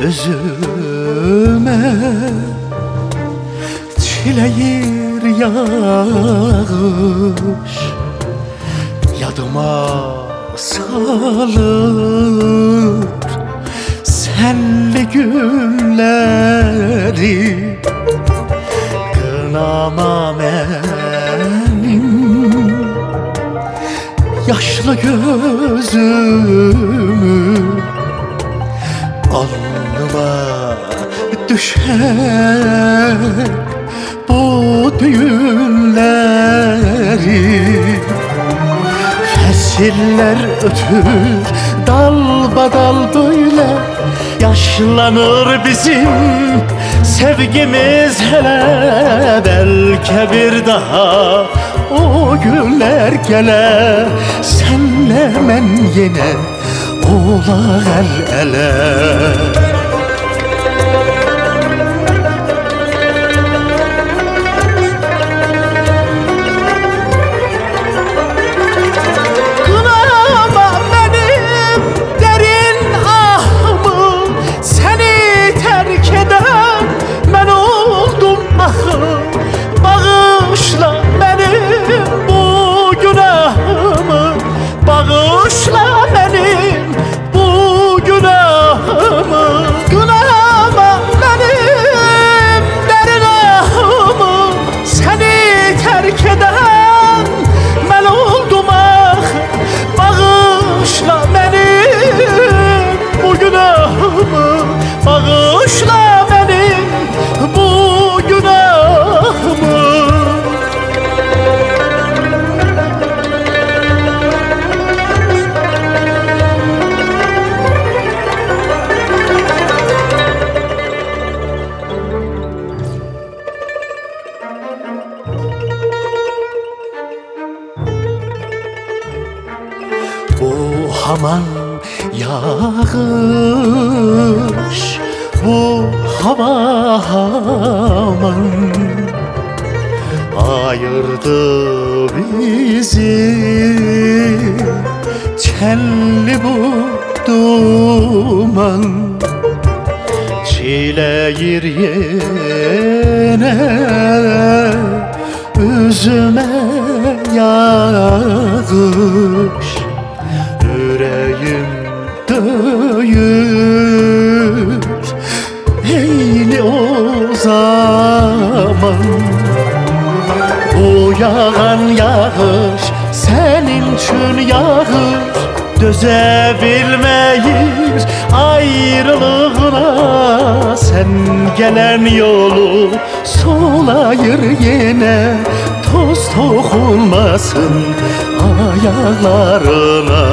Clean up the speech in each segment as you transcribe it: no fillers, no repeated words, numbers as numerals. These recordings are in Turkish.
Özüme çileyir yağış, yadıma salır senli günleri. Kınama benim yaşlı gözümü, alnıma düşer bu düğünleri. Fesiller ötür dal badal böyle, yaşlanır bizim sevgimiz hele. Belki bir daha o günler gele, senle men yine ola el ele. Bağışla benim bu günahımı, bağışla benim bu günahımı. Kınama benim derin ahımı, seni terk eden ben oldum ah. Bağışla benim bu günahımı, bağışla benim bu günahımı. Bu haman yağış, bu hava haman ayırdı bizi. Çelli bu duman çileyir yine üzüme yağış. Yüreğim döyür eyli o zaman. Bu yağan yağış senin için yağış, dözebilmeyir ayrılığına. Sen gelen yolu solayır yine, toz dokunmasın ayaklarına.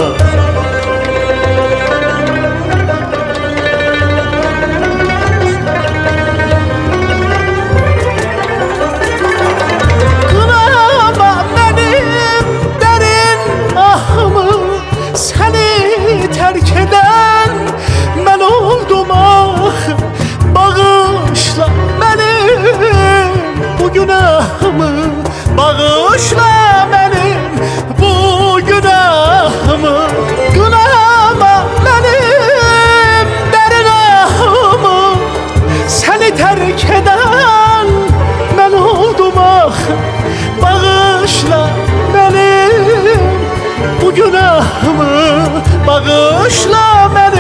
Kınama benim derin ahımı, seni terk eden ben oldum ah. Bağışla benim bu günahımı, bağışla benim bu günahımı. Kınama benim derin ahımı, seni terk eden ben oldum ah. Bağışla benim bu günahımı, bağışla benim